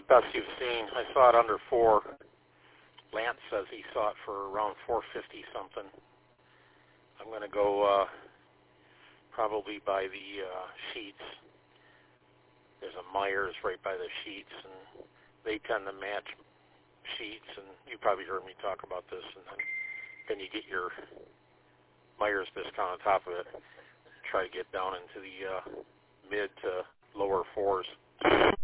best you've seen. I saw it under 4. Lance says he saw it for around 450 something. I'm going to go probably by the sheets. There's a Myers right by the sheets, and they tend to match sheets, and you probably heard me talk about this, and then you get your Myers discount on top of it. Try to get down into the mid to lower 4s.